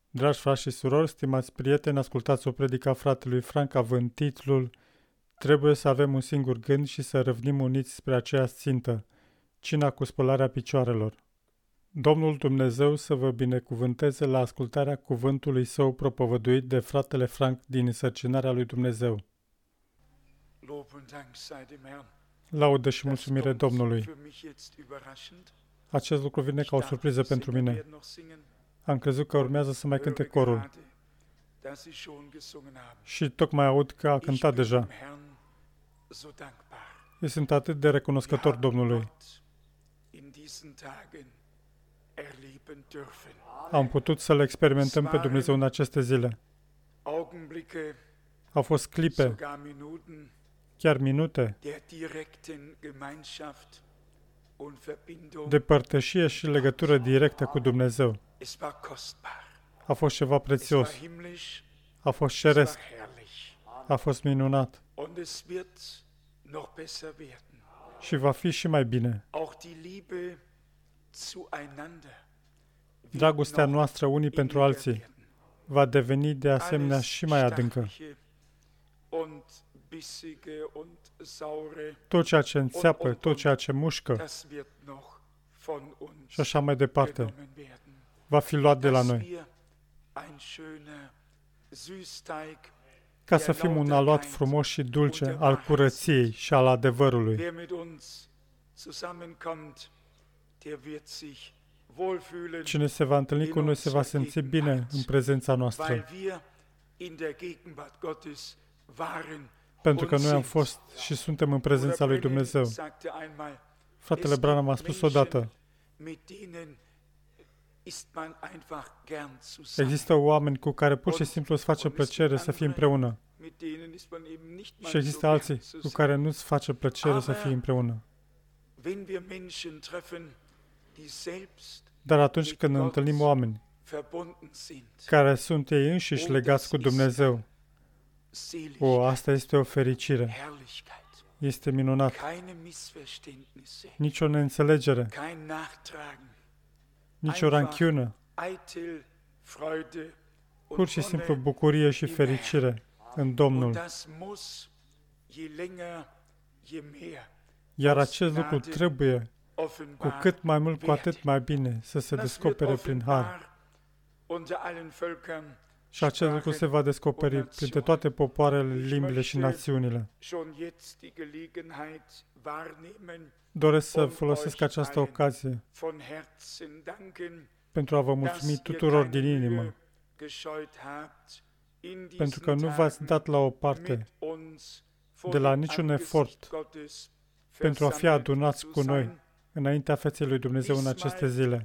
Dragi frați și surori, stimați prieteni, ascultați o predică a fratelui Frank având titlul Trebuie să avem un singur gând și să râvnim uniți spre aceeași țintă, cina cu spălarea picioarelor. Domnul Dumnezeu să vă binecuvânteze la ascultarea cuvântului său propovăduit de fratele Frank din însărcinarea lui Dumnezeu. Laudă și mulțumire Domnului. Acest lucru vine ca o surpriză pentru mine. Am crezut că urmează să mai cânte corul. Și tocmai aud că a cântat deja. Eu sunt atât de recunoscător Domnului. Am putut să-L experimentăm pe Dumnezeu în aceste zile. Au fost clipe, chiar minute, de părtășie și legătură directă cu Dumnezeu. A fost ceva prețios. A fost ceresc. A fost minunat. Și va fi și mai bine. Dragostea noastră unii pentru alții va deveni de asemenea și mai adâncă. Tot ceea ce înțeapă, tot ceea ce mușcă și așa mai departe va fi luat de la noi. Ca să fim un aluat frumos și dulce al curăției și al adevărului. Cine se va întâlni cu noi se va simți bine în prezența noastră. Pentru că noi am fost și suntem în prezența lui Dumnezeu. Fratele Branham a spus odată, există oameni cu care pur și simplu îți face plăcere să fii împreună. Și există alții cu care nu îți face plăcere să fii împreună. Dar atunci când întâlnim oameni care sunt ei înșiși legați cu Dumnezeu, asta este o fericire. Este minunat. Nici o neînțelegere, nici o ranchiună, pur și simplu bucurie și fericire în Domnul. Iar acest lucru trebuie, cu cât mai mult, cu atât mai bine, să se descopere prin har. Și acest lucru se va descoperi printre toate popoarele, limbile și națiunile. Doresc să folosesc această ocazie pentru a vă mulțumi tuturor din inimă, pentru că nu v-ați dat la o parte de la niciun efort pentru a fi adunați cu noi înaintea feței lui Dumnezeu în aceste zile.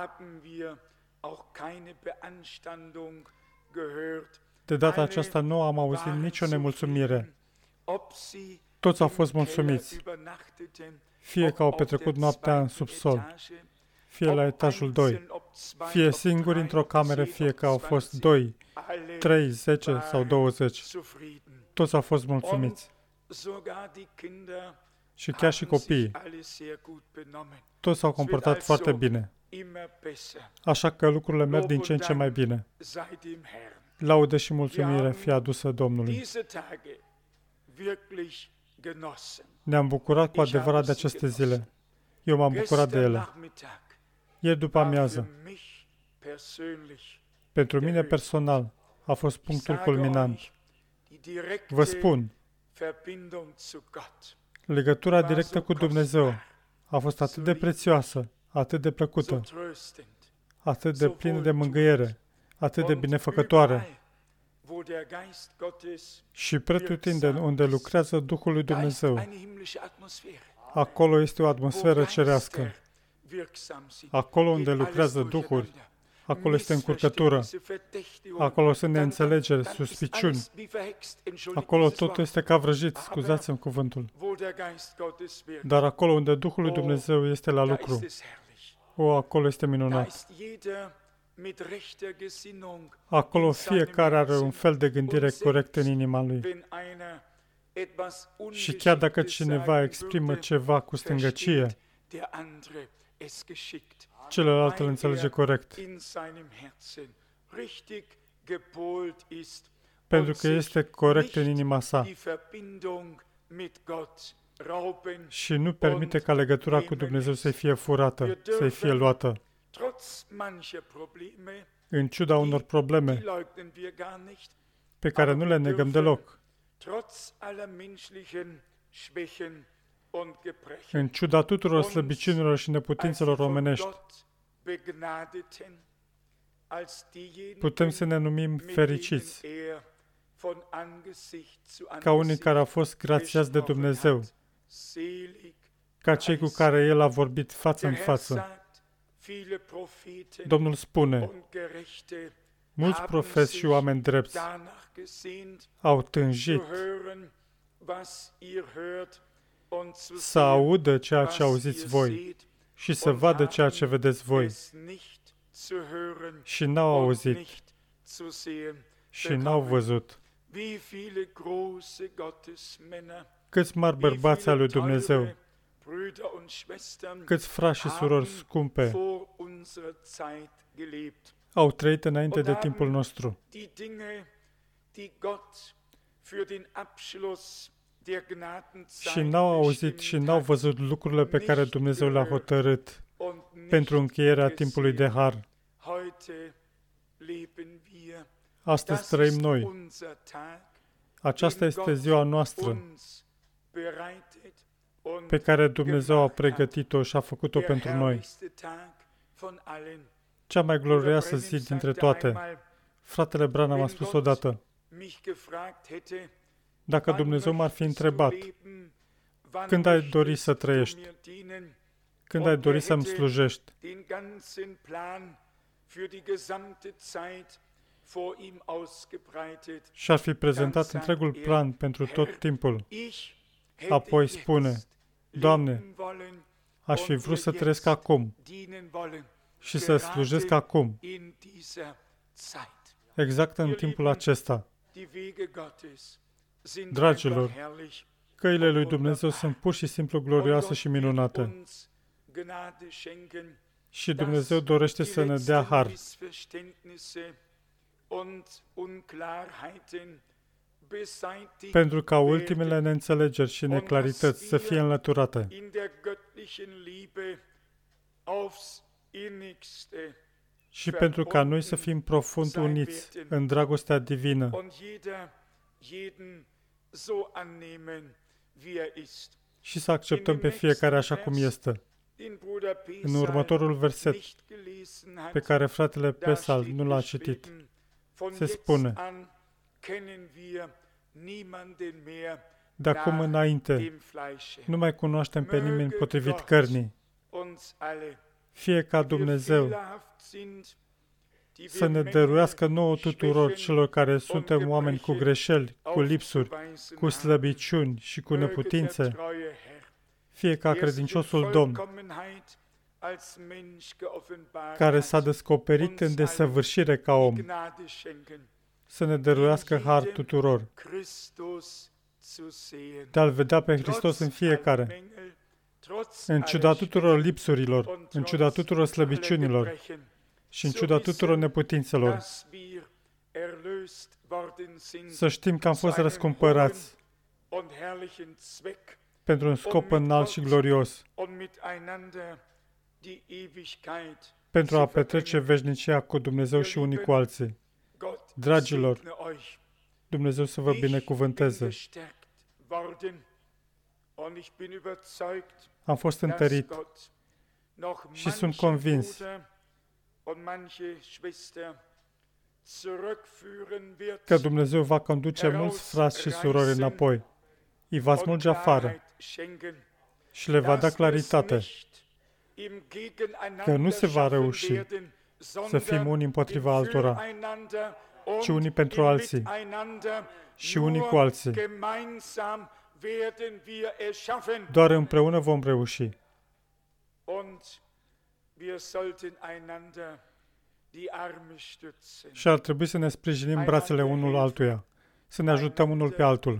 De data aceasta nu am auzit nicio nemulțumire. Toți au fost mulțumiți, fie că au petrecut noaptea în subsol, fie la etajul 2, fie singuri într-o cameră, fie că au fost 2, 3, 10 sau 20. Toți au fost mulțumiți. Și chiar și copiii. Toți s-au comportat foarte bine. Așa că lucrurile merg din ce în ce mai bine. Laudă și mulțumire fie adusă Domnului. Ne-am bucurat cu adevărat de aceste zile. Eu m-am bucurat de ele. Ieri după amiază, pentru mine personal, a fost punctul culminant. Vă spun, legătura directă cu Dumnezeu a fost atât de prețioasă, atât de plăcută, atât de plină de mângâiere, atât de binefăcătoare. Și pretutindeni unde lucrează Duhul lui Dumnezeu, acolo este o atmosferă cerească. Acolo unde lucrează Duhuri, acolo este încurcătură, acolo sunt neînțelegeri, suspiciuni, acolo totul este ca vrăjit, scuzați-mi cuvântul. Dar acolo unde Duhul lui Dumnezeu este la lucru, acolo este minunat. Acolo fiecare are un fel de gândire corect în inima lui. Și chiar dacă cineva exprimă ceva cu stângăcie, celălalt îl înțelege corect. pentru că este corect în inima sa și nu permite ca legătura cu Dumnezeu să fie furată, să fie luată. În ciuda unor probleme pe care nu le negăm deloc, în ciuda tuturor slăbiciunilor și neputințelor omenești, putem să ne numim fericiți, ca unii care au fost grațiați de Dumnezeu, ca cei cu care El a vorbit față în față. Domnul spune, mulți profeți și oameni drepți au tânjit să audă ceea ce auziți voi și să vadă ceea ce vedeți voi și n-au auzit și n-au văzut. Câți mari bărbați al lui Dumnezeu, câți frați și surori scumpe au trăit înainte de timpul nostru. Și n-au auzit și n-au văzut lucrurile pe care Dumnezeu le-a hotărât pentru încheierea timpului de har. Astăzi trăim noi. Aceasta este ziua noastră pe care Dumnezeu a pregătit-o și a făcut-o pentru noi. Cea mai glorioasă zi dintre toate. Fratele Branham a spus odată, dacă Dumnezeu m-ar fi întrebat, când ai dori să trăiești? Când ai dori să-mi slujești? Și ar fi prezentat întregul plan pentru tot timpul. Apoi spune, Doamne, aș fi vrut să trăiesc acum și să slujesc acum, exact în timpul acesta. Dragilor, căile lui Dumnezeu sunt pur și simplu glorioase și minunate. Și Dumnezeu dorește să ne dea har. Pentru ca ultimele neînțelegeri și neclarități să fie înlăturate. Și pentru ca noi să fim profund uniți în dragostea divină și să acceptăm pe fiecare așa cum este. În următorul verset pe care fratele Pesal nu l-a citit, se spune, de acum înainte nu mai cunoaștem pe nimeni potrivit cărnii. Fie ca Dumnezeu să ne dăruiască nouă tuturor celor care suntem oameni cu greșeli, cu lipsuri, cu slăbiciuni și cu neputințe, fie ca credinciosul Domn, care s-a descoperit în desăvârșire ca om, să ne dăruiască har tuturor, de a-L vedea pe Hristos în fiecare, în ciuda tuturor lipsurilor, în ciuda tuturor slăbiciunilor și în ciuda tuturor neputințelor. Să știm că am fost răscumpărați pentru un scop înalt și glorios, pentru a petrece veșnicia cu Dumnezeu și unii cu alții. Dragilor, Dumnezeu să vă binecuvânteze. Am fost întărit și sunt convins că Dumnezeu va conduce mulți frați și surori înapoi, îi va smulge afară și le va da claritate că nu se va reuși să fim unii împotriva altora, ci unii pentru alții și unii cu alții. Doar împreună vom reuși. Și ar trebui să ne sprijinim brațele unul altuia, să ne ajutăm unul pe altul,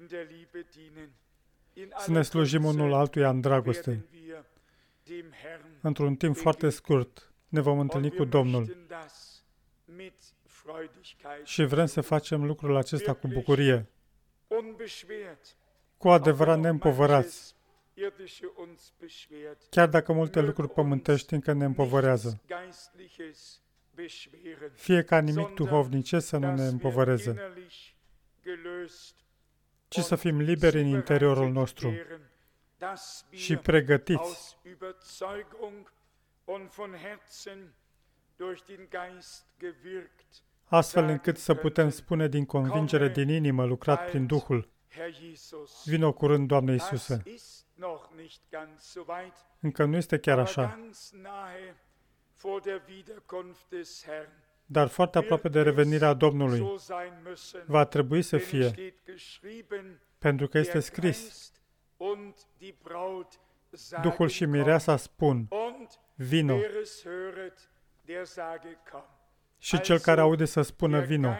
să ne slujim unul altuia în dragoste. Într-un timp foarte scurt ne vom întâlni cu Domnul Și vrem să facem lucrul acesta cu bucurie, cu adevărat neîmpovărați, chiar dacă multe lucruri pământești încă ne împovărează. Fie ca nimic duhovnicesc să nu ne împovăreze, ci să fim liberi în interiorul nostru și pregătiți astfel încât să putem spune din convingere din inimă, lucrat prin Duhul: vino curând, Doamne Iisuse. Încă nu este chiar așa, dar foarte aproape de revenirea Domnului va trebui să fie, pentru că este scris: Duhul și mireasa spun: vino. Și cel care aude să spună: vino.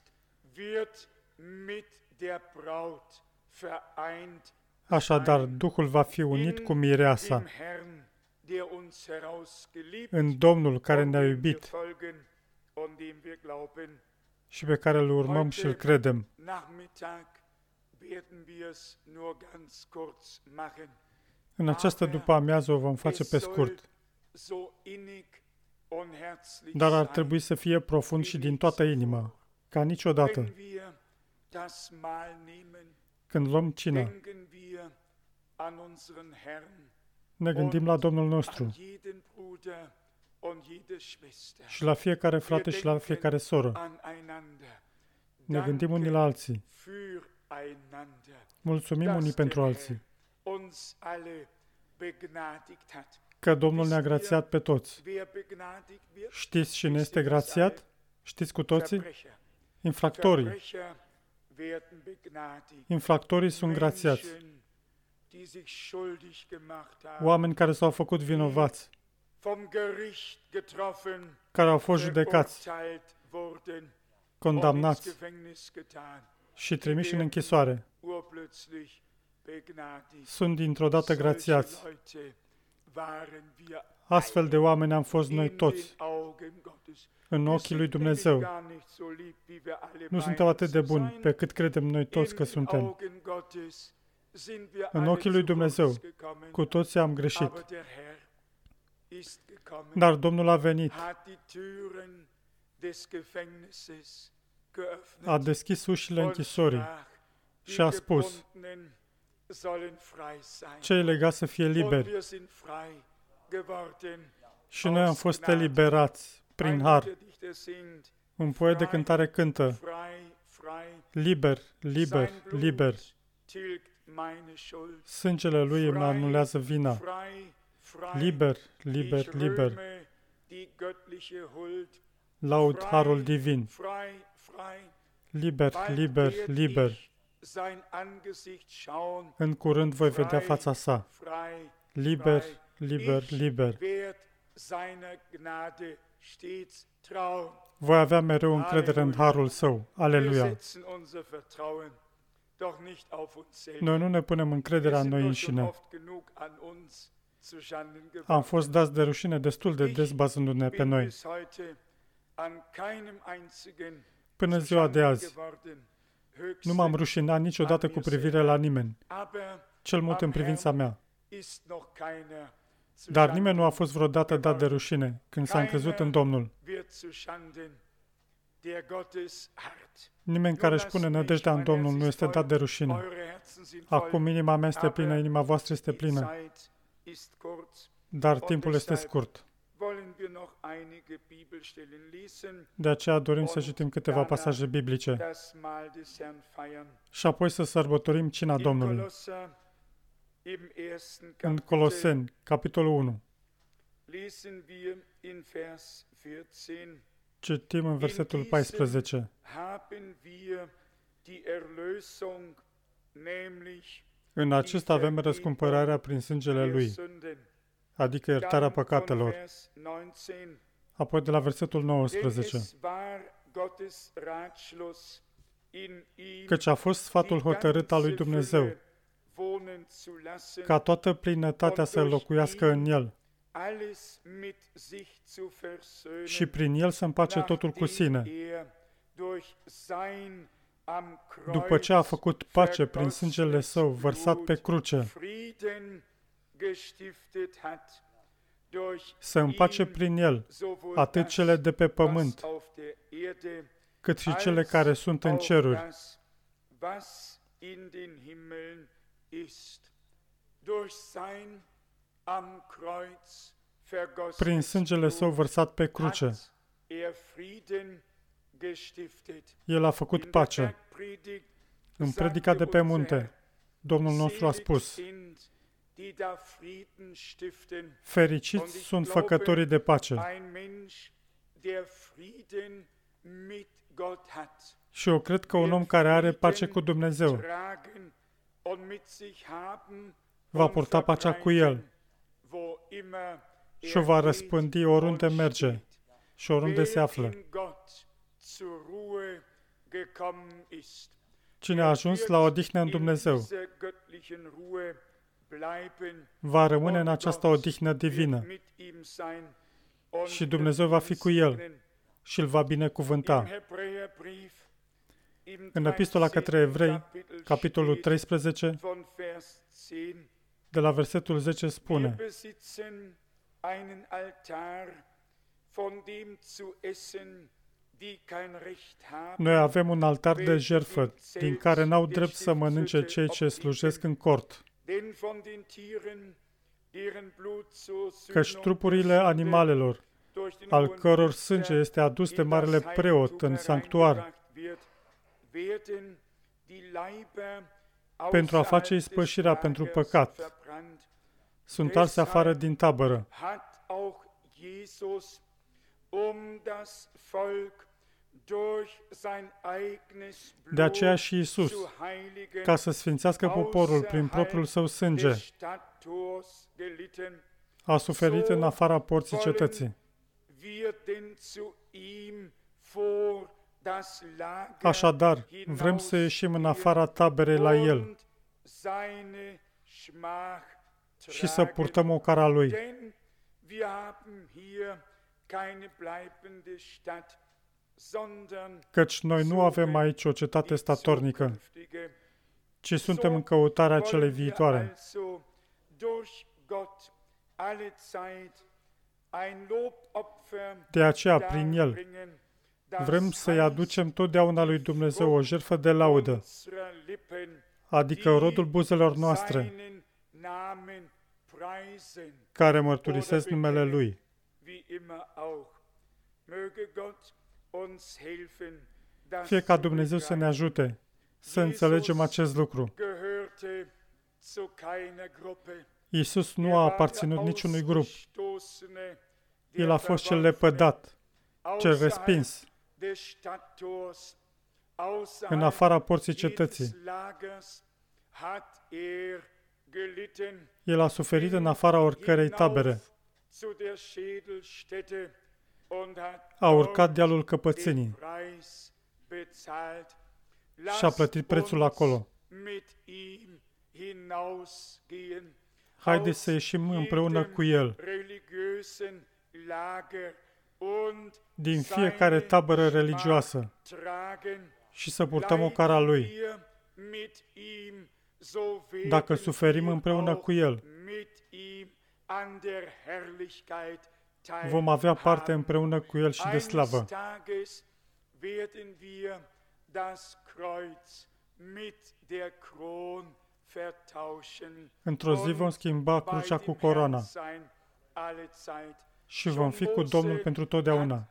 Așadar, Duhul va fi unit cu mireasa în Domnul care ne-a iubit și pe care îl urmăm și îl credem. În această după-amiază o vom face pe scurt, dar ar trebui să fie profund și din toată inima, ca niciodată. Când luăm cina, ne gândim la Domnul nostru și la fiecare frate și la fiecare soră. Ne gândim unii la alții. Mulțumim unii pentru alții că Domnul ne-a grațiat pe toți. Știți cine este grațiat? Știți cu toții? Infractorii. Infractorii sunt grațiați. Oameni care s-au făcut vinovați, care au fost judecați, condamnați și trimiși în închisoare, sunt dintr-o dată grațiați. Astfel de oameni am fost noi toți în ochii lui Dumnezeu. Nu suntem atât de buni pe cât credem noi toți că suntem. În ochii lui Dumnezeu, cu toții am greșit. Dar Domnul a venit, a deschis ușile închisorii și a spus: cei legați să fie liberi. Și noi am fost eliberați prin har. Un poet de cântare cântă: liber, liber, liber. Sângele lui îmi anulează vina. Liber, liber, liber. Laud harul divin. Liber, liber, liber. În curând voi vedea fața sa. Liber, liber, liber. Voi avea mereu încredere în harul său. Aleluia! Noi nu ne punem încrederea în noi înșine. Am fost dați de rușine destul de des bazându-ne pe noi. Până ziua de azi, nu m-am rușinat niciodată cu privire la nimeni, cel mult în privința mea. Dar nimeni nu a fost vreodată dat de rușine când s-a încrezut în Domnul. Nimeni care își pune nădejdea în Domnul nu este dat de rușine. Acum inima mea este plină, inima voastră este plină, dar timpul este scurt. De aceea dorim să citim câteva pasaje biblice și apoi să sărbătorim cina Domnului. În Coloseni, capitolul 1, citim în versetul 14. În acesta avem răscumpărarea prin sângele Lui, adică iertarea păcatelor. Apoi de la versetul 19. Căci a fost sfatul hotărât al lui Dumnezeu, ca toată plinătatea să locuiască în El, și prin El să împace totul cu sine. După ce a făcut pace prin sângele Său vărsat pe cruce, să împace prin El atât cele de pe pământ, cât și cele care sunt în ceruri, prin sângele Său vărsat pe cruce. El a făcut pace. În predica de pe munte, Domnul nostru a spus: fericiți sunt făcătorii de pace. Și eu cred că un om care are pace cu Dumnezeu va purta pacea cu El și o va răspândi oriunde merge și oriunde se află. Cine a ajuns la odihnă în Dumnezeu va rămâne în această odihnă divină și Dumnezeu va fi cu el și îl va binecuvânta. În Epistola către Evrei, capitolul 13, de la versetul 10 spune: noi avem un altar de jertfă, din care n-au drept să mănânce cei ce slujesc în cort. Căci trupurile animalelor, al căror sânge este adus de marele preot în sanctuar, pentru a face ispășirea pentru păcat, sunt arse afară din tabără. De aceea și Iisus, ca să sfințească poporul prin propriul Său sânge, a suferit în afara porții cetății. Așadar, vrem să ieșim în afara taberei la El și să purtăm ocara Lui. Căci noi nu avem aici o cetate statornică, ci suntem în căutarea celei viitoare. De aceea, prin El, vrem să-i aducem totdeauna lui Dumnezeu o jertfă de laudă, adică rodul buzelor noastre, care mărturisesc numele Lui. Fie ca Dumnezeu să ne ajute să înțelegem acest lucru. Iisus nu a aparținut niciunui grup. El a fost cel lepădat, cel respins, în afara porții cetății. El a suferit în afara oricărei tabere. A urcat dealul căpățânii și a plătit prețul acolo. Haideți să ieșim împreună cu El din fiecare tabără religioasă și să purtăm ocara Lui. Dacă suferim împreună cu El, vom avea parte împreună cu El și de slavă. Într-o zi vom schimba crucea cu coroana și vom fi cu Domnul pentru totdeauna.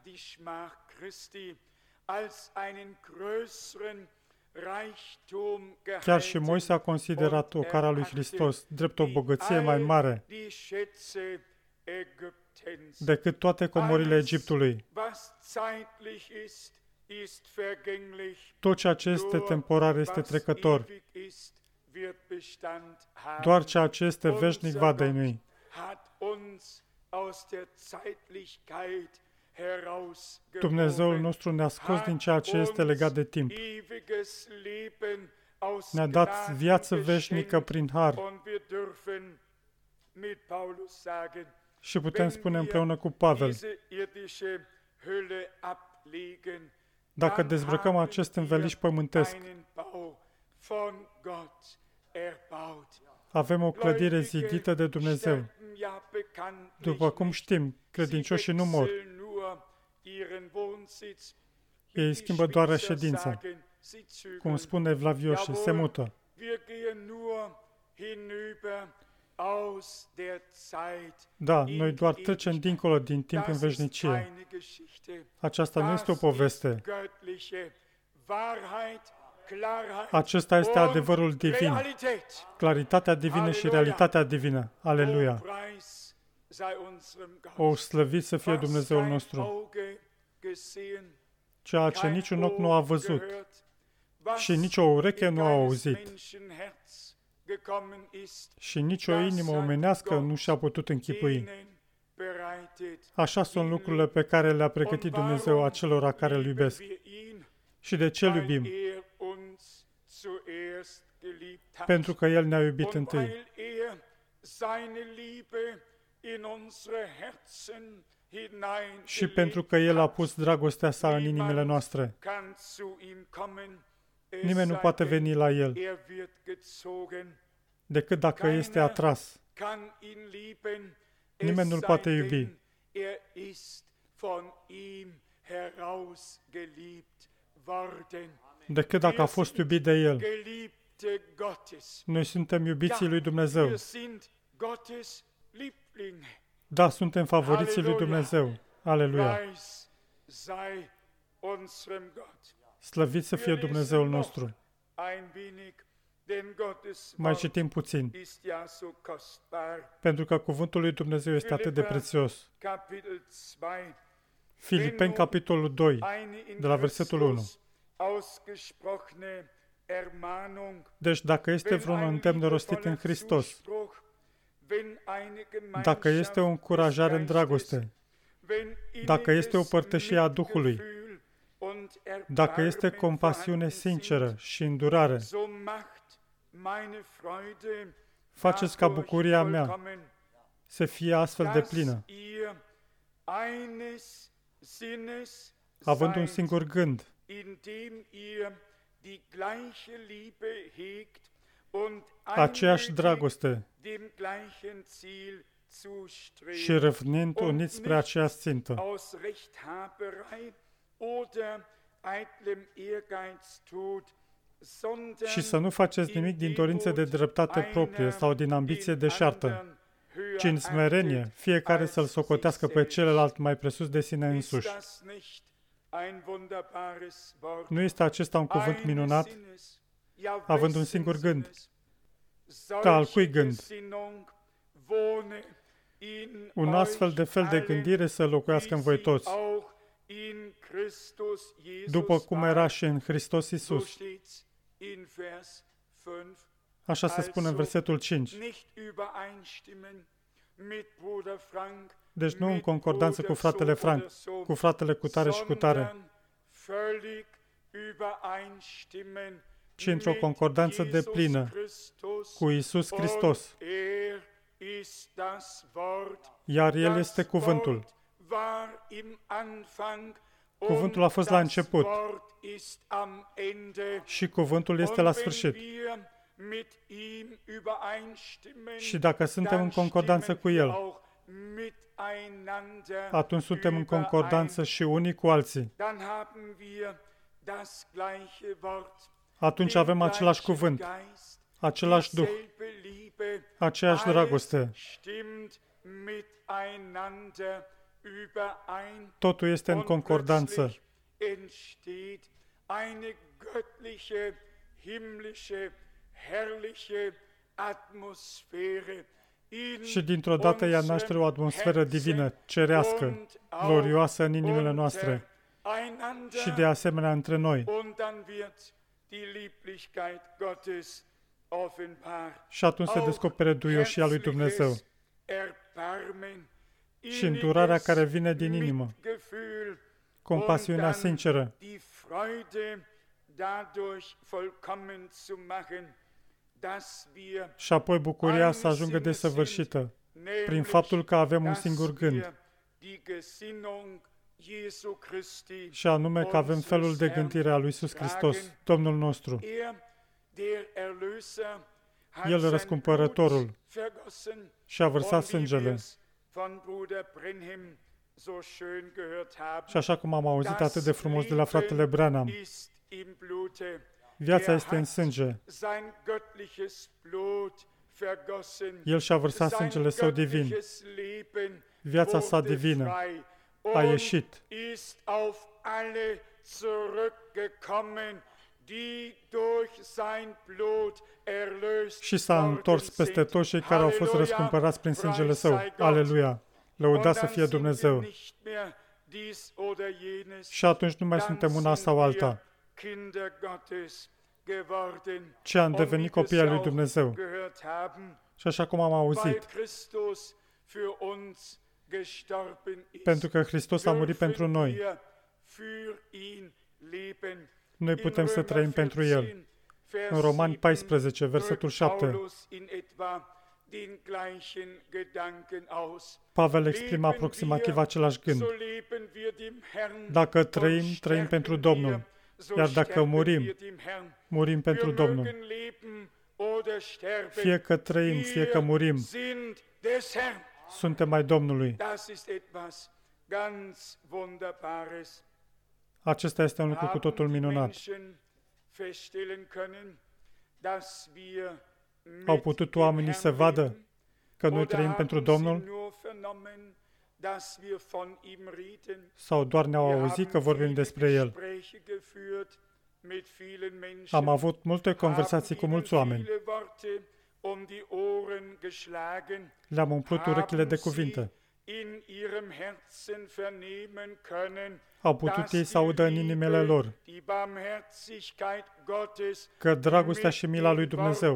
Chiar și Moise a considerat ocara lui Hristos drept o bogăție mai mare decât toate comorile Egiptului. Tot ceea ce este temporar este trecător. Doar ceea ce este veșnic va dăinui. Dumnezeul nostru ne-a scos din ceea ce este legat de timp. Ne-a dat viață veșnică prin har. Și putem spune împreună cu Pavel, dacă dezbrăcăm acest înveliș pământesc, avem o clădire zidită de Dumnezeu. După cum știm, credincioșii nu mor. Ei schimbă doar reședința. Cum spune Evlavioșii, se mută. Da, noi doar trecem dincolo din timp în veșnicie. Aceasta nu este o poveste. Acesta este adevărul divin, claritatea divină și realitatea divină. Aleluia! O slăvit să fie Dumnezeul nostru, ceea ce niciun ochi nu a văzut și nicio ureche nu a auzit și nicio inimă omenească nu și-a putut închipui. Așa sunt lucrurile pe care le-a pregătit Dumnezeu acelora care îl iubesc. Și de ce îl iubim? Pentru că El ne-a iubit întâi. Și pentru că El a pus dragostea sa în inimile noastre. Nimeni nu poate veni la El decât dacă este atras. Nimeni nu-L poate iubi decât dacă a fost iubit de El. Noi suntem iubiții lui Dumnezeu. Da, suntem favoriții lui Dumnezeu. Aleluia! Slăvit să fie Dumnezeul nostru. Mai citim puțin, pentru că cuvântul lui Dumnezeu este atât de prețios. Filipeni, capitolul 2, de la versetul 1. Deci dacă este vreun îndemn rostit în Hristos, dacă este o încurajare în dragoste, dacă este o părtășie a Duhului, dacă este compasiune sinceră și îndurare, faceți ca bucuria mea să fie astfel de plină, având un singur gând, aceeași dragoste și râvnind uniți spre aceeași țintă. Și să nu faceți nimic din dorință de dreptate proprie sau din ambiție deșartă, ci în smerenie, fiecare să-l socotească pe celălalt mai presus de sine însuși. Nu este acesta un cuvânt minunat, având un singur gând? Da, al cui gând? Un astfel de fel de gândire să locuiască în voi toți, după cum era și în Hristos Iisus. Așa se spune în versetul 5. Deci nu în concordanță cu fratele Frank, cu fratele cutare și cutare, ci într-o concordanță deplină cu Iisus Hristos. Iar El este cuvântul. Cuvântul a fost la început și cuvântul este la sfârșit. Și dacă suntem în concordanță cu El, atunci suntem în concordanță și unii cu alții. Atunci avem același cuvânt, același Duh, aceeași dragoste. Totul este în concordanță. Și dintr-o dată ea naște o atmosferă divină, cerească, glorioasă în inimile noastre și de asemenea între noi. Și atunci se descopere duioșia lui Dumnezeu și îndurarea care vine din inimă, compasiunea sinceră, și apoi bucuria să ajungă desăvârșită, prin faptul că avem un singur gând, și anume că avem felul de gândire a lui Iisus Hristos, Domnul nostru. El, răscumpărătorul, și-a vărsat sângele. Și așa cum am auzit atât de frumos de la fratele Branham, viața este în sânge. El și-a vărsat sângele său divin. Viața sa divină a ieșit și s-a întors peste toți cei care au fost răscumpărați prin sângele său. Aleluia! Lăudat să fie Dumnezeu! Și atunci nu mai suntem una sau alta, ci am devenit copii ai lui Dumnezeu. Și așa cum am auzit, pentru că Hristos a murit pentru noi, noi putem să trăim pentru El. În Romani 14, versetul 7, Pavel exprimă aproximativ același gând. Dacă trăim, trăim pentru Domnul, iar dacă murim, murim pentru Domnul. Fie că trăim, fie că murim, suntem ai Domnului. Acesta este un lucru cu totul minunat. Au putut oamenii să vadă că noi trăim pentru Domnul? Sau doar ne-au auzit că vorbim despre El? Am avut multe conversații cu mulți oameni. Le-am umplut urechile de cuvinte. Au putut ei să audă în inimile lor că dragostea și mila lui Dumnezeu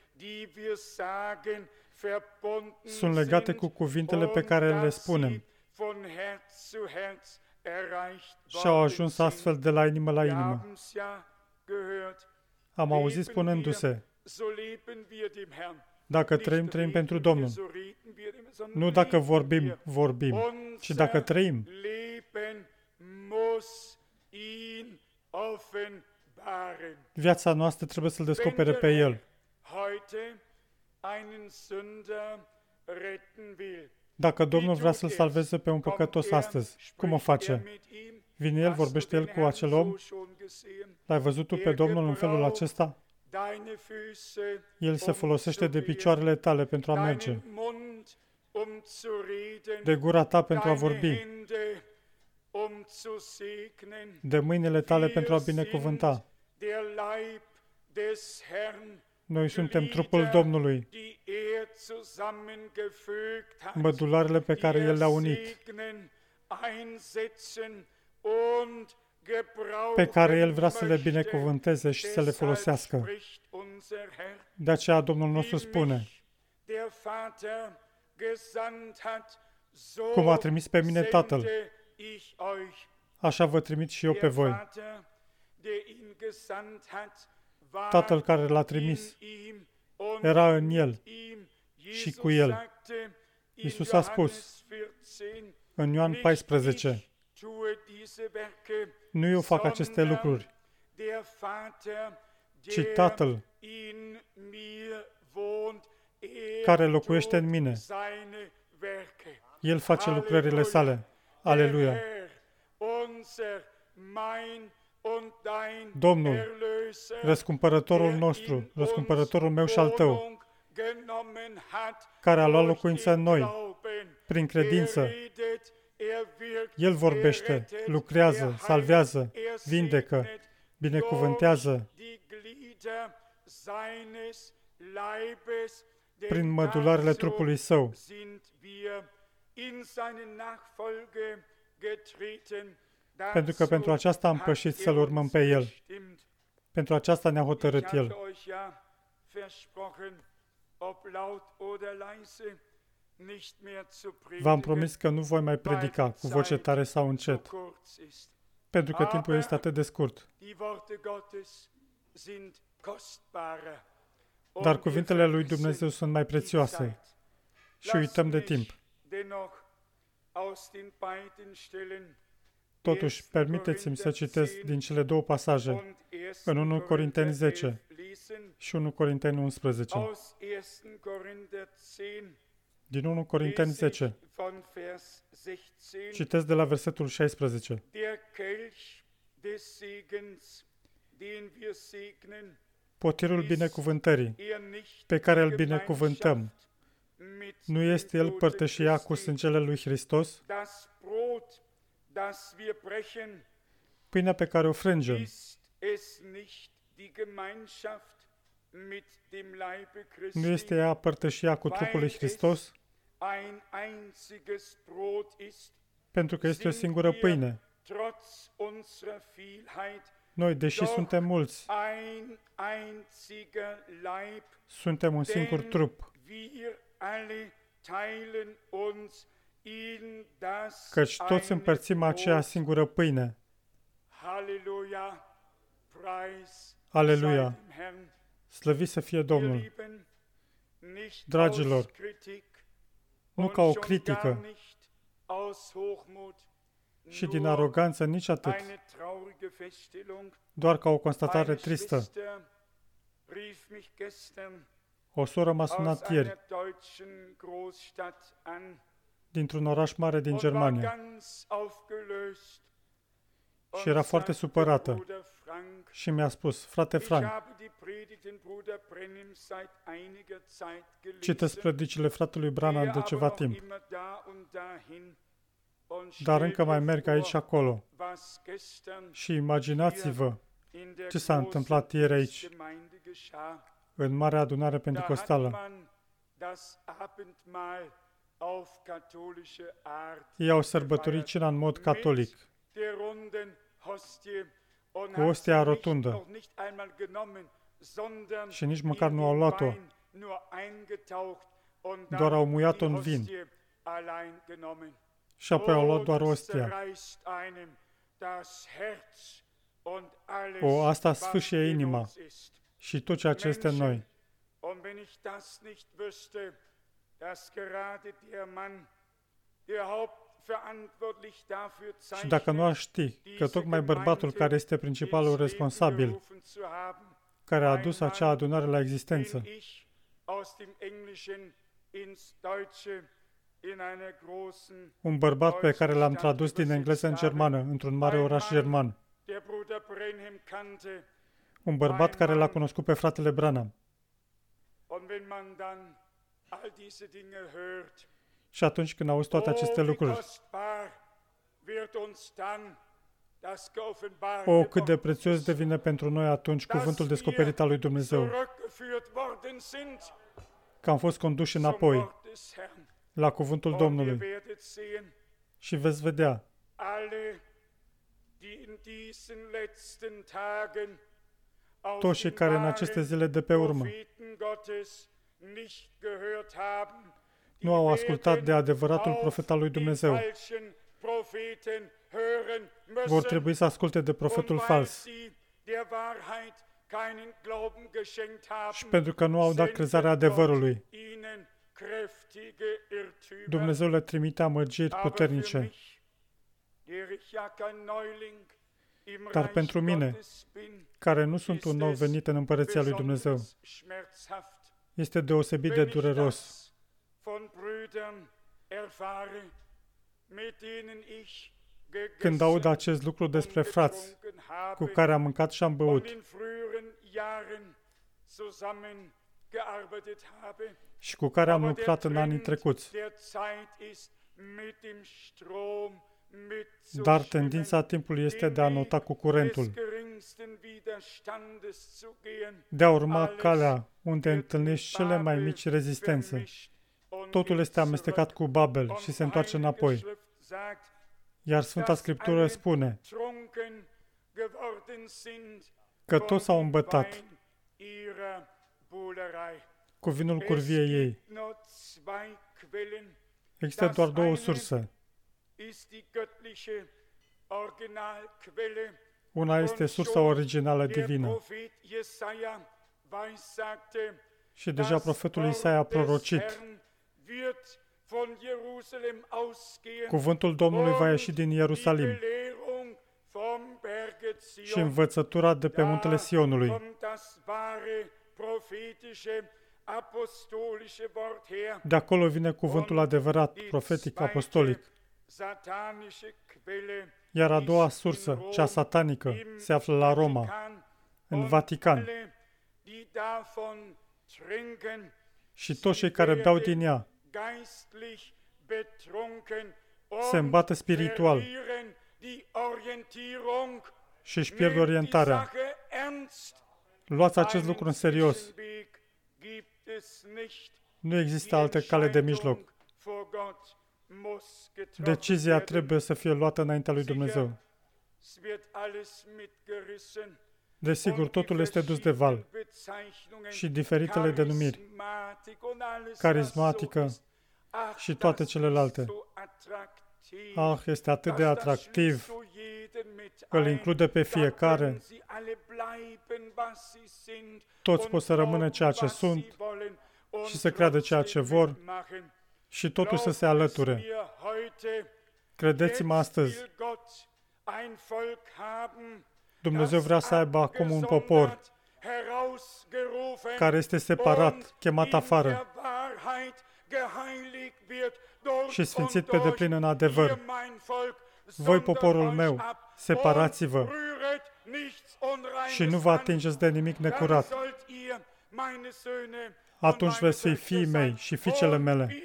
sunt legate cu cuvintele pe care le spunem și au ajuns astfel de la inimă la inimă. Am auzit spunându-se, dacă trăim, trăim pentru Domnul. Nu dacă vorbim, vorbim, ci dacă trăim. Viața noastră trebuie să-L descopere pe El. Dacă Domnul vrea să-l salveze pe un păcătos astăzi, cum o face? Vine El, vorbește El cu acel om? L-ai văzut tu pe Domnul în felul acesta? El se folosește de picioarele tale pentru a merge, de gura ta pentru a vorbi, de mâinile tale pentru a binecuvânta. Noi suntem trupul Domnului, mădularele pe care El le-a unit, pe care El vrea să le binecuvânteze și să le folosească. De aceea Domnul nostru spune, cum a trimis pe mine Tatăl, așa vă trimit și eu pe voi. Tatăl care L-a trimis era în El și cu El. Iisus a spus în Ioan 14, nu eu fac aceste lucruri, ci Tatăl care locuiește în mine. El face lucrările sale. Aleluia! Domnul, răscumpărătorul nostru, răscumpărătorul meu și al tău, care a luat locuință în noi, prin credință, El vorbește, lucrează, salvează, vindecă, binecuvântează, prin mădularele trupului Său. Pentru că pentru aceasta am pășit să-L urmăm pe El. Pentru aceasta ne-a hotărât El. V-am promis că nu voi mai predica cu voce tare sau încet, pentru că timpul este atât de scurt. Dar cuvintele lui Dumnezeu sunt mai prețioase și uităm de timp. Totuși, permiteți-mi să citesc din cele două pasaje, în 1 Corinteni 10 și 1 Corinteni 11. Din 1 Corinteni 10, citesc de la versetul 16. Potirul binecuvântării, pe care îl binecuvântăm, nu este el părtășia cu sângele lui Hristos? Pâinea pe care o frângem, nu este ea părtășia cu trupul lui Hristos? Pentru că este o singură pâine. Noi, deși suntem mulți, suntem un singur trup, căci toți împărțim aceea singură pâine. Aleluia! Slăvit să fie Domnul! Dragilor, nu ca o critică și din aroganță nici atât, doar ca o constatare tristă. O soră m-a sunat ieri dintr-un oraș mare din Germania și era foarte supărată și mi-a spus: frate Frank, citesc predicile fratelui Branham de ceva timp, dar încă mai merg aici și acolo. Și imaginați-vă ce s-a întâmplat ieri aici, în Marea Adunare Pentecostală. Ei au sărbătorit cina în mod catolic, cu ostia rotundă, și nici măcar nu au luat-o, doar au muiat-o în vin și apoi au luat doar ostia. Asta sfâșie inima și tot ceea ce este în noi. Și dacă nu aș ști că tocmai bărbatul care este principalul responsabil, care a adus acea adunare la existență, un bărbat pe care l-am tradus din engleză în germană, într-un mare oraș german, un bărbat care l-a cunoscut pe fratele Branham. Și atunci când auzi toate aceste lucruri, cât de prețios devine pentru noi atunci cuvântul descoperit al lui Dumnezeu, că am fost conduși înapoi la cuvântul Domnului. Și veți vedea, toți cei care în aceste zile de pe urmă nu au ascultat de adevăratul profet al lui Dumnezeu, vor trebui să asculte de profetul fals. Și pentru că nu au dat crezarea adevărului, Dumnezeu le trimite amăgiri puternice. Dar pentru mine, care nu sunt un nou venit în împărăția lui Dumnezeu, este deosebit de dureros când aud acest lucru despre frați cu care am mâncat și am băut și cu care am lucrat în anii trecuți. Dar tendința timpului este de a nota cu curentul, de a urma calea unde întâlnești cele mai mici rezistențe. Totul este amestecat cu Babel și se întoarce înapoi. Iar Sfânta Scriptură spune că toți s-au îmbătat cu vinul curviei ei. Există doar două surse. Una este sursa originală divină. Și deja profetul Isaia a prorocit Cuvântul Domnului va ieși din Ierusalim și învățătura de pe muntele Sionului. De acolo vine cuvântul adevărat, profetic, apostolic. Iar a doua sursă, cea satanică, se află la Roma, în Vatican. Și toți cei care beau din ea se îmbată spiritual și își pierd orientarea. Luați acest lucru în serios. Nu există altă cale de mijloc. Decizia trebuie să fie luată înaintea lui Dumnezeu. Desigur, totul este dus de val și diferitele denumiri, carismatică și toate celelalte. Este atât de atractiv, îl include pe fiecare, toți pot să rămână ceea ce sunt și să creadă ceea ce vor și totul să se alăture. Credeți-mă astăzi, Dumnezeu vrea să aibă acum un popor care este separat, chemat afară și sfințit pe deplin în adevăr. Voi, poporul meu, separați-vă și nu vă atingeți de nimic necurat. Atunci veți fi fiii mei și fiicele mele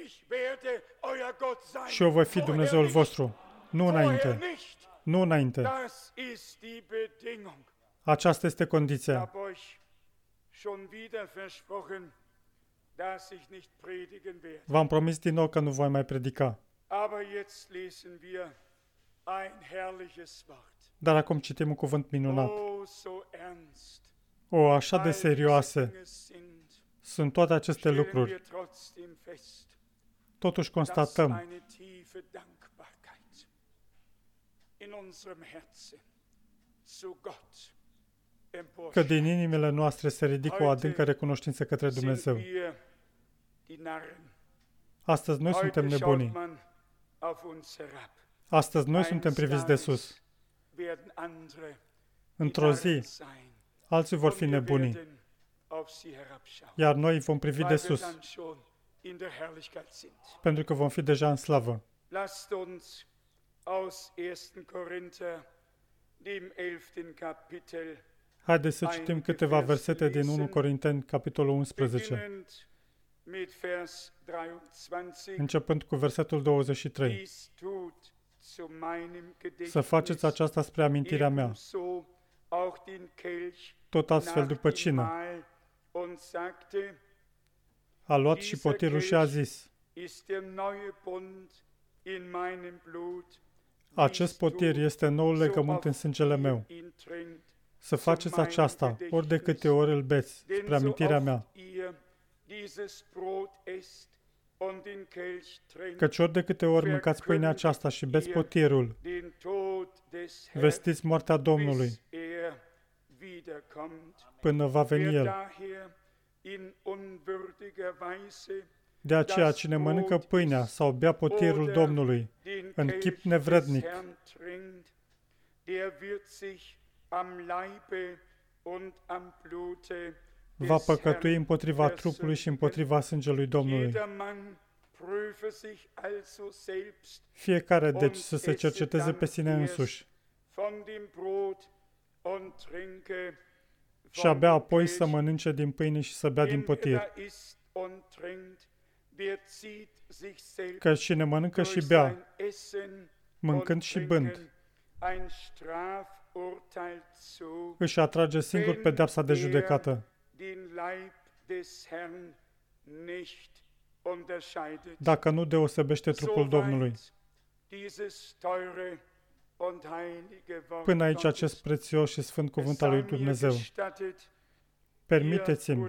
și eu voi fi Dumnezeul vostru. Nu înainte. Nu înainte. Aceasta este condiția. V-am promis din nou că nu voi mai predica. Dar acum citim un cuvânt minunat. O, așa de serioase sunt toate aceste lucruri. Totuși constatăm că din inimile noastre se ridică o adâncă recunoștință către Dumnezeu. Astăzi noi suntem nebunii. Astăzi noi suntem priviți de sus. Într-o zi, alții vor fi nebunii, iar noi vom privi de sus, pentru că vom fi deja în slavă. Haideți să citim câteva versete din 1 Corinteni, capitolul 11, începând cu versetul 23. Să faceți aceasta spre amintirea mea. Tot astfel după cină a luat și potirul și a zis: acest potir este noul legământ în sângele meu. Să faceți aceasta ori de câte ori îl beți, spre amintirea mea. Căci ori de câte ori mâncați pâinea aceasta și beți potirul, vestiți moartea Domnului până va veni El. De aceea, cine mănâncă pâinea sau bea potirul Domnului în chip nevrednic, va păcătui împotriva trupului și împotriva sângelui Domnului. Fiecare, deci, să se cerceteze pe sine însuși și abia apoi să mănânce din pâine și să bea din potir. Că cine mănâncă și bea, mâncând și bând, își atrage singur pedeapsa de judecată, dacă nu deosebește trupul Domnului. Până aici acest prețios și sfânt cuvânt al lui Dumnezeu. Permiteți-mi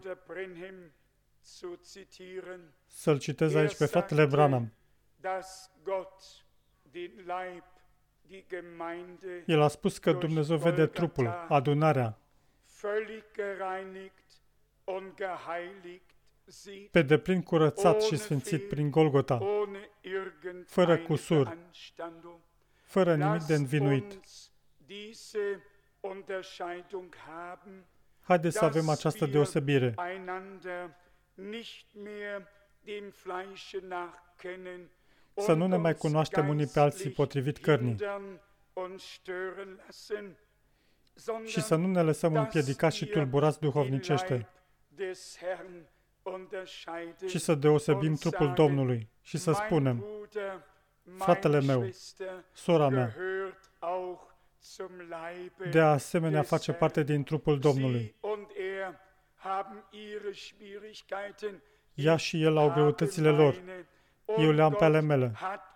să-l citez aici pe fratele Branham. El a spus că Dumnezeu vede trupul, adunarea, pe deplin curățat și sfințit prin Golgota, fără cusur, fără nimic de învinuit. Haideți să avem această deosebire, să nu ne mai cunoaștem unii pe alții potrivit cărnii și să nu ne lăsăm împiedicați și tulburați duhovnicește, ci să deosebim trupul Domnului și să spunem: fratele meu, sora mea, de asemenea face parte din trupul Domnului. Ea și el au greutățile lor, eu le-am pe ale mele.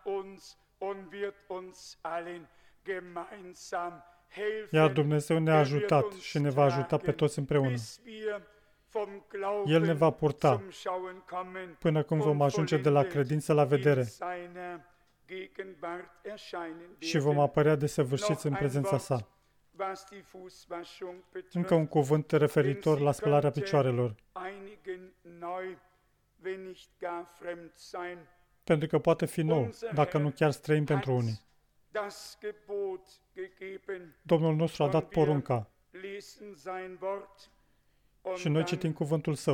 Iar Dumnezeu ne-a ajutat și ne va ajuta pe toți împreună. El ne va purta până când vom ajunge de la credință la vedere și vom apărea desăvârșiți în prezența sa. Încă un cuvânt referitor la spălarea picioarelor, pentru că poate fi nou, dacă nu chiar străin pentru unii. Domnul nostru a dat porunca și noi citim cuvântul Său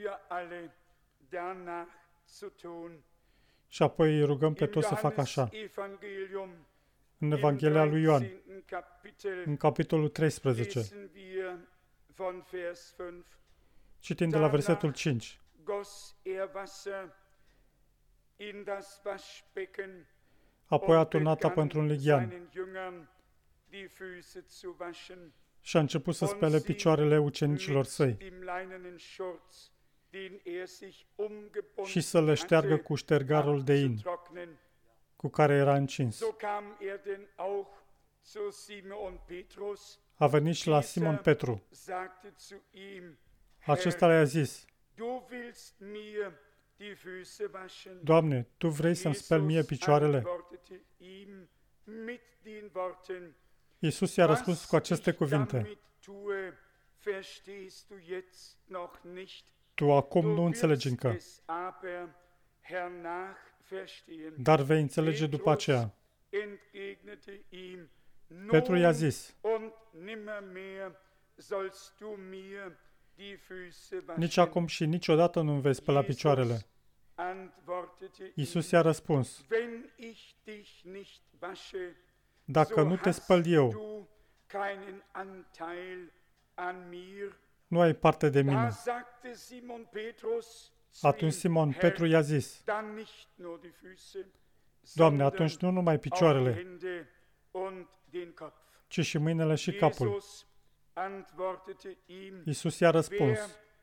și apoi îi rugăm pe toți să facă așa. În Evanghelia lui Ioan, în capitolul 13, citim de la versetul 5. Apoi a turnat apă într-un lighean și a început să spele picioarele ucenicilor săi și să le șteargă cu ștergarul de in cu care era încins. A venit și la Simon Petru. Acesta le-a zis: Doamne, Tu vrei să-mi speli mie picioarele? Iisus i-a răspuns cu aceste cuvinte: Tu acum nu înțelegi încă, dar vei înțelege după aceea. Petru i-a zis: Nici acum și niciodată nu-mi vei spăla picioarele. Iisus i-a răspuns: Dacă nu te spăl eu, nu ai parte de mine. Atunci Simon Petru i-a zis: Doamne, atunci nu numai picioarele, ci și mâinile și capul. Iisus i-a răspuns: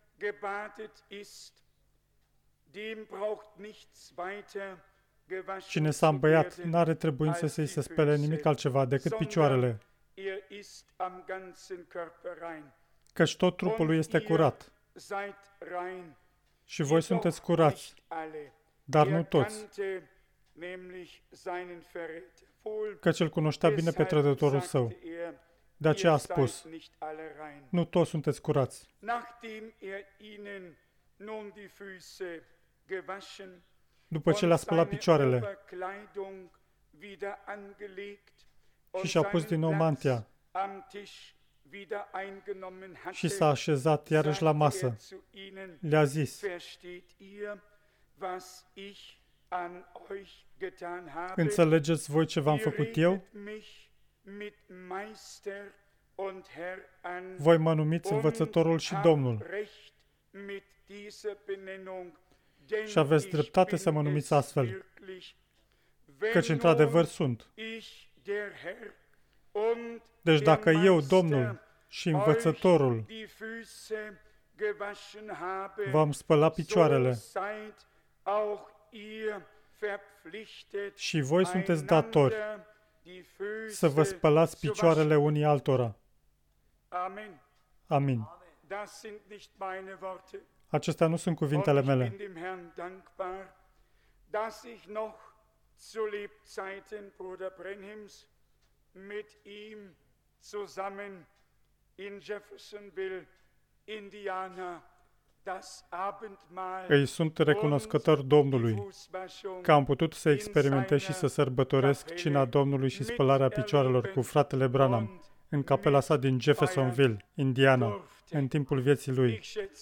Cine s-a îmbăiat n-are trebuință să-i se spele nimic altceva decât picioarele, căci tot trupul lui este curat. Și voi sunteți curați, dar nu toți, căci îl cunoștea bine pe trădătorul său. De aceea a spus: Nu toți sunteți curați. După ce le-a spălat picioarele și și-a pus din nou mantia și s-a așezat iarăși la masă, le-a zis: Înțelegeți voi ce v-am făcut eu? Voi mă numiți învățătorul și Domnul și aveți dreptate să mă numiți astfel, căci într-adevăr sunt. Deci dacă eu, Domnul și învățătorul, v-am spălat picioarele, și voi sunteți datori să vă spălați picioarele unii altora. Amin. Acestea nu sunt cuvintele mele. Îi sunt recunoscător Domnului că am putut să experimentez și să sărbătoresc cina Domnului și spălarea picioarelor cu fratele Branham în capela sa din Jeffersonville, Indiana, în timpul vieții lui.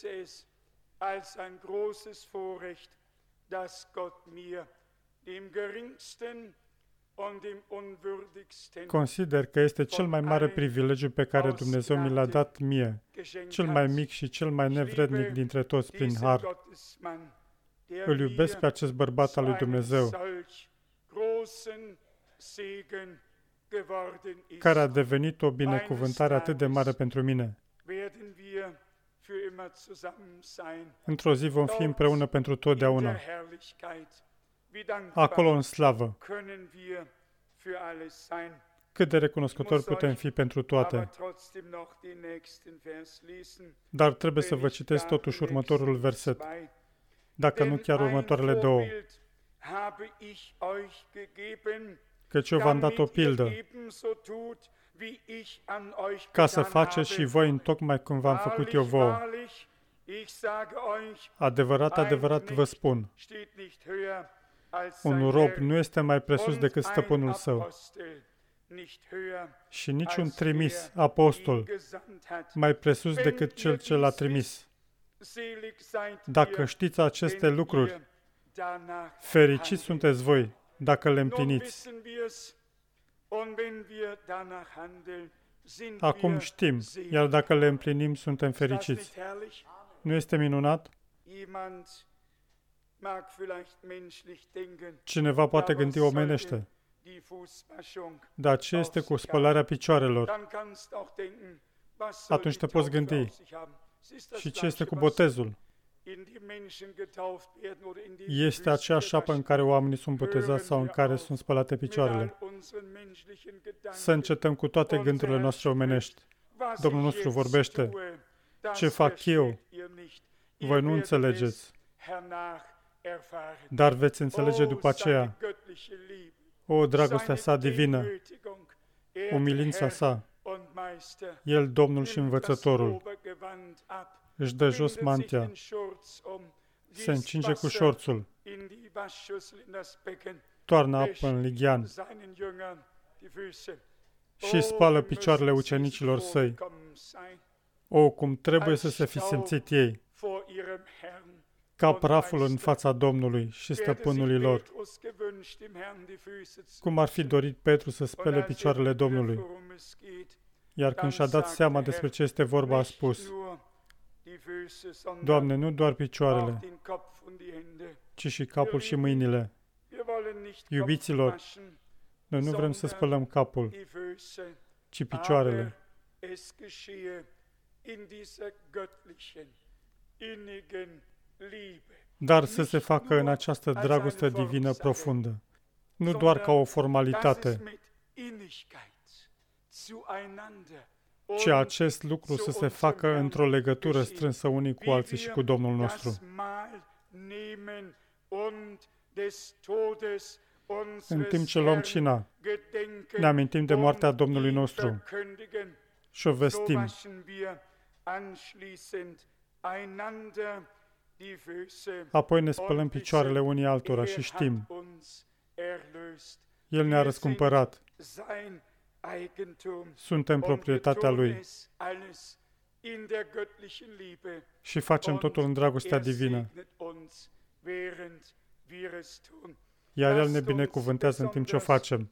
Consider că este cel mai mare privilegiu pe care Dumnezeu mi l-a dat mie, cel mai mic și cel mai nevrednic dintre toți prin har. Îl iubesc pe acest bărbat al lui Dumnezeu, care a devenit o binecuvântare atât de mare pentru mine. Într-o zi vom fi împreună pentru totdeauna, acolo în slavă. Cât de recunoscători putem fi pentru toate. Dar trebuie să vă citesc totuși următorul verset, dacă nu chiar următoarele două. Căci eu v-am dat o pildă, ca să faceți și voi întocmai cum v-am făcut eu vouă. Adevărat, adevărat vă spun, un rob nu este mai presus decât stăpânul său și niciun trimis apostol mai presus decât cel ce l-a trimis. Dacă știți aceste lucruri, fericiți sunteți voi dacă le împliniți. Acum știm, iar dacă le împlinim, suntem fericiți. Nu este minunat? Cineva poate gândi omenește. Dar ce este cu spălarea picioarelor? Atunci te poți gândi. Și ce este cu botezul? Este aceeași apă în care oamenii sunt botezați sau în care sunt spălate picioarele. Să încetăm cu toate gândurile noastre omenești. Domnul nostru vorbește. Ce fac eu? Voi nu înțelegeți. Dar veți înțelege după aceea. O, dragostea sa divină, umilința sa, El, Domnul și Învățătorul, își dă jos mantia, se încinge cu șorțul, toarnă apă în lighean și spală picioarele ucenicilor săi. O, cum trebuie să se fi simțit ei, ca praful în fața Domnului și stăpânului lor. Cum ar fi dorit Petru să spele picioarele Domnului. Iar când și-a dat seama despre ce este vorba, a spus, Doamne, nu doar picioarele, ci și capul și mâinile. Iubiților, noi nu vrem să spălăm capul, ci picioarele. Dar să se facă în această dragoste divină profundă, nu doar ca o formalitate, ci acest lucru să se facă într-o legătură strânsă unii cu alții și cu Domnul nostru. În timp ce luăm cina, ne amintim de moartea Domnului nostru și o vestim. Apoi ne spălăm picioarele unii altora și știm. El ne-a răscumpărat. Suntem proprietatea Lui. Și facem totul în dragostea divină. Iar El ne binecuvântează în timp ce o facem.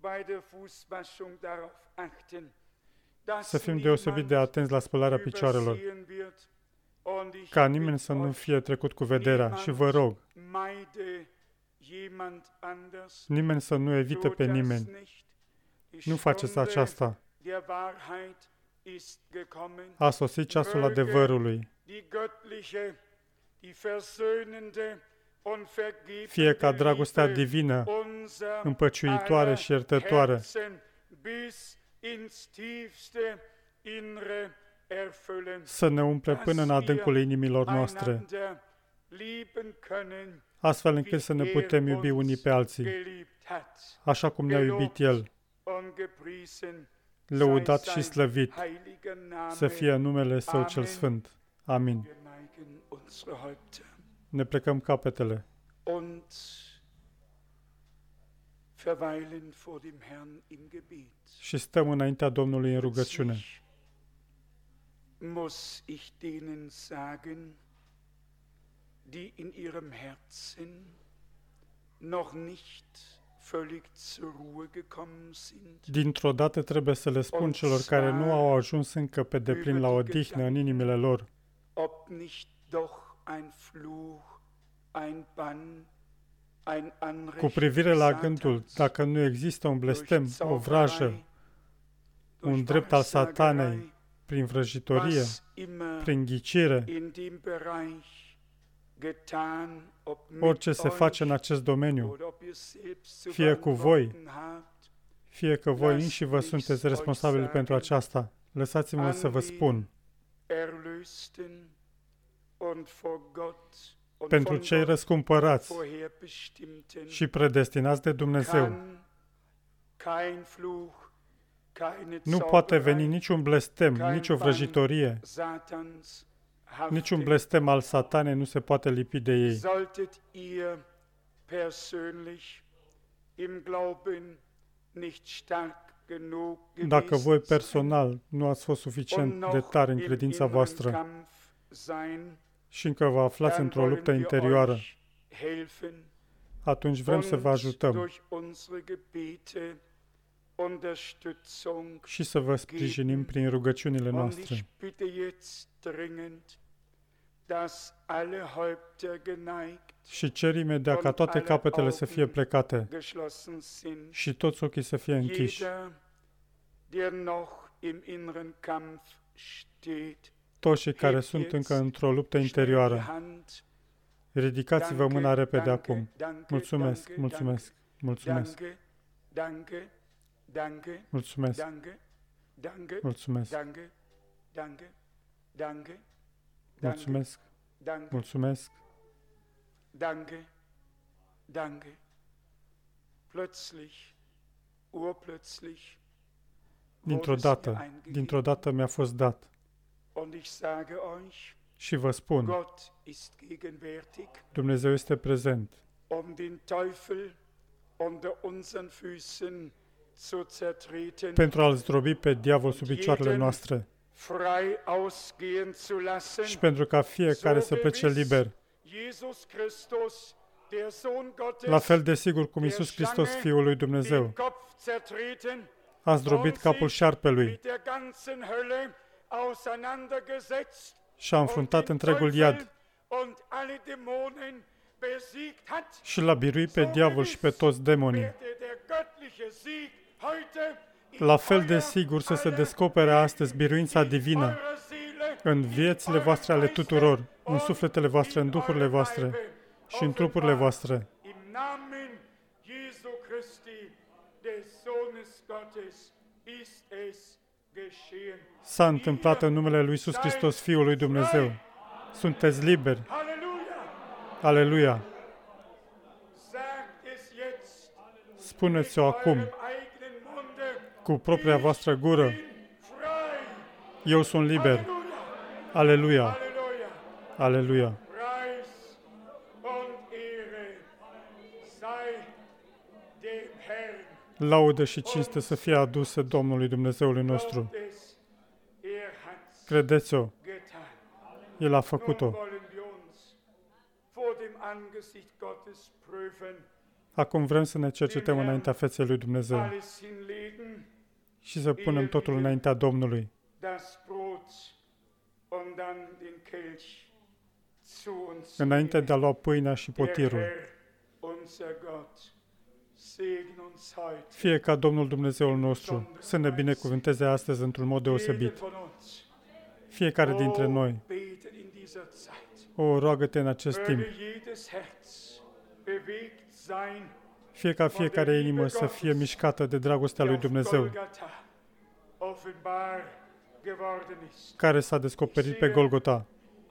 Să fim deosebit de atenți la spălarea picioarelor, ca nimeni să nu fie trecut cu vederea. Și vă rog, nimeni să nu evite pe nimeni. Nu faceți aceasta. A sosit ceasul adevărului. Fie ca dragostea divină, împăciuitoare și iertătoare, să ne umple până în adâncul inimilor noastre, astfel încât să ne putem iubi unii pe alții, așa cum ne-a iubit El. Lăudat și slăvit să fie numele Său cel Sfânt. Amin. ne plecăm capetele și stăm înaintea Domnului în rugăciune. Muss ich denen sagen, die in ihrem Herzen noch nicht völlig zur Ruhe gekommen sind? Dintr-o dată trebuie să le spun celor care nu au ajuns încă pe deplin la odihnă în inimile lor. Ob nicht doch ein Fluch, ein Bann, ein Anrecht Cu privire la gândul, dacă nu există un blestem, o vrajă, un drept al satanei, prin vrăjitorie, prin ghicire, orice se face în acest domeniu, fie cu voi, fie că voi înși vă sunteți responsabili pentru aceasta, lăsați-mă să vă spun. Pentru cei răscumpărați și predestinați de Dumnezeu, nu poate veni niciun blestem, nicio vrăjitorie, niciun blestem al satanei nu se poate lipi de ei. Dacă voi personal nu ați fost suficient de tari în credința voastră și încă vă aflați într-o luptă interioară, atunci vrem să vă ajutăm și să vă sprijinim prin rugăciunile noastre. Și cer imediat ca toate capetele să fie plecate și toți ochii să fie închiși. Toți cei care sunt încă într-o luptă interioară, ridicați-vă mâna repede acum. Mulțumesc, mulțumesc, mulțumesc. Mulțumesc. Mulțumesc. Mulțumesc. Mulțumesc. Dintr-o dată mi-a fost dat. Și vă spun, Dumnezeu este prezent pentru a-l zdrobi pe diavol sub picioarele noastre și pentru ca fiecare să plece liber. La fel de sigur cum Iisus Hristos, Fiul lui Dumnezeu, a zdrobit capul șarpelui și a înfruntat întregul iad și l-a biruit pe diavol și pe toți demonii. La fel de sigur să se descopere astăzi biruința divină în viețile voastre ale tuturor, în sufletele voastre, în duhurile voastre și în trupurile voastre. S-a întâmplat în numele lui Iisus Hristos, Fiul lui Dumnezeu. Sunteți liberi. Aleluia! Spuneți-o acum, cu propria voastră gură. Eu sunt liber. Aleluia! Aleluia! Laudă și cinste să fie aduse Domnului Dumnezeului nostru. Credeți-o, El a făcut-o. Acum vrem să ne cercetăm înaintea feței lui Dumnezeu și să punem totul înaintea Domnului. Înainte de a lua pâinea și potirul. Fie ca Domnul Dumnezeul nostru să ne binecuvânteze astăzi într-un mod deosebit. Fiecare dintre noi. O, roagă-te în acest timp. Fie ca fiecare inimă să fie mișcată de dragostea lui Dumnezeu, care s-a descoperit pe Golgota.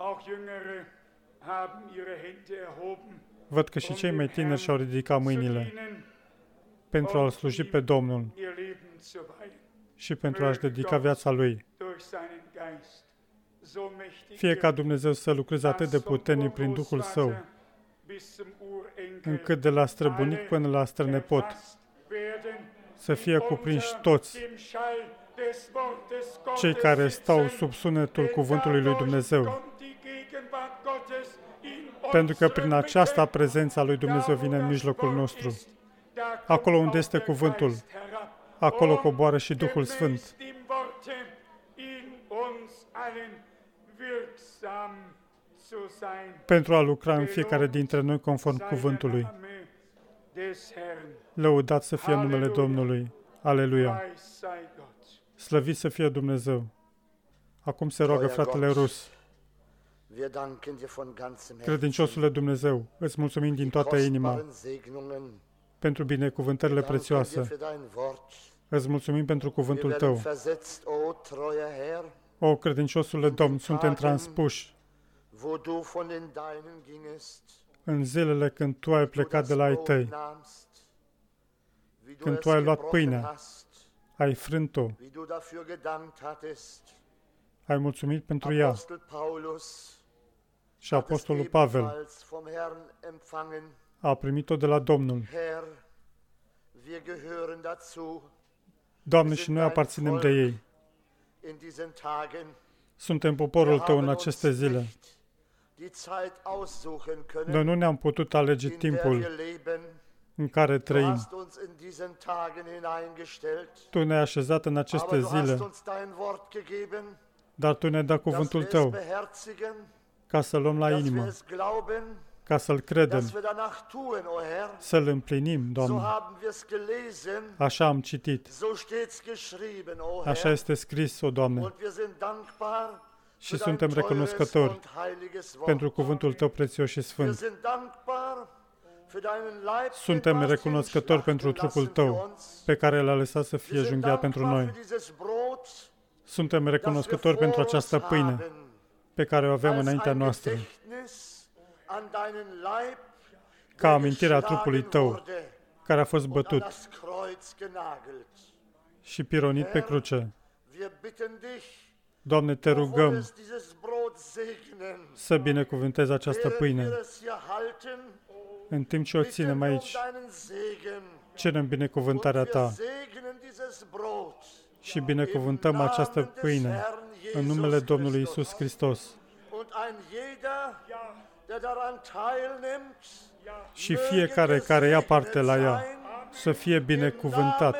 Văd că și cei mai tineri și-au ridicat mâinile pentru a-L sluji pe Domnul și pentru a-și dedica viața Lui. Fie ca Dumnezeu să lucreze atât de puternic prin Duhul Său, încât de la străbunic până la strănepot să fie cuprinși toți cei care stau sub sunetul cuvântului lui Dumnezeu. Pentru că prin aceasta prezența lui Dumnezeu vine în mijlocul nostru. Acolo unde este cuvântul, acolo coboară și Duhul Sfânt. Pentru a lucra în fiecare dintre noi conform cuvântului. Lăudat să fie numele Domnului. Aleluia! Slăvit să fie Dumnezeu! Acum se roagă fratele Rus. Credinciosule Dumnezeu, îți mulțumim din toată inima pentru binecuvântările prețioase. Îți mulțumim pentru cuvântul Tău. O, credinciosule Domn, suntem transpuși în zilele când Tu ai plecat de la ai Tăi, când Tu ai luat pâinea, ai frânt-o, ai mulțumit pentru ea. Și Apostolul Pavel a primit-o de la Domnul. Doamne, și noi aparținem de ei. Suntem poporul Tău în aceste zile. Noi nu ne-am putut alege timpul în care trăim. Tu ne-ai așezat în aceste zile, dar Tu ne-ai dat cuvântul Tău ca să-l luăm la inimă, ca să-l credem, să-l împlinim, Doamne. Așa am citit. Așa este scris, o Doamne. Și suntem recunoscători pentru cuvântul Tău prețios și sfânt. Suntem recunoscători pentru trupul Tău, pe care L-a lăsat să fie junghiat pentru noi. Suntem recunoscători pentru această pâine pe care o avem înaintea noastră, ca amintirea trupului Tău, care a fost bătut și pironit pe cruce. Doamne, Te rugăm să binecuvântezi această pâine. În timp ce o ținem aici, cerem binecuvântarea Ta și binecuvântăm această pâine în numele Domnului Iisus Hristos. Și fiecare care ia parte la ea să fie binecuvântat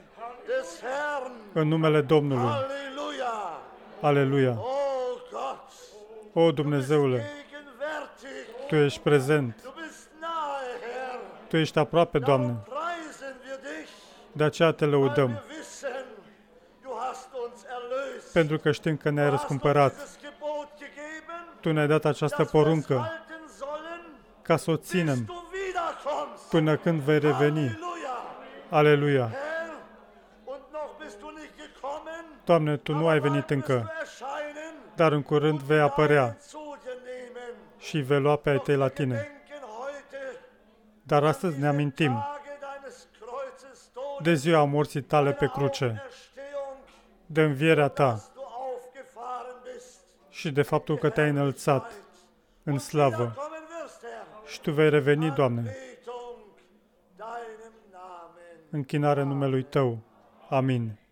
în numele Domnului. Aleluia! O, Dumnezeule, Tu ești prezent. Tu ești aproape, Doamne. De aceea Te lăudăm. Pentru că știm că ne-ai răscumpărat. Tu ne-ai dat această poruncă ca să o ținem până când vei reveni. Aleluia! Doamne, Tu nu ai venit încă, dar în curând vei apărea și vei lua pe ai Tăi la Tine. Dar astăzi ne amintim de ziua morții Tale pe cruce, de învierea Ta și de faptul că Te-ai înălțat în slavă. Și Tu vei reveni, Doamne. Închinare numelui Tău. Amin.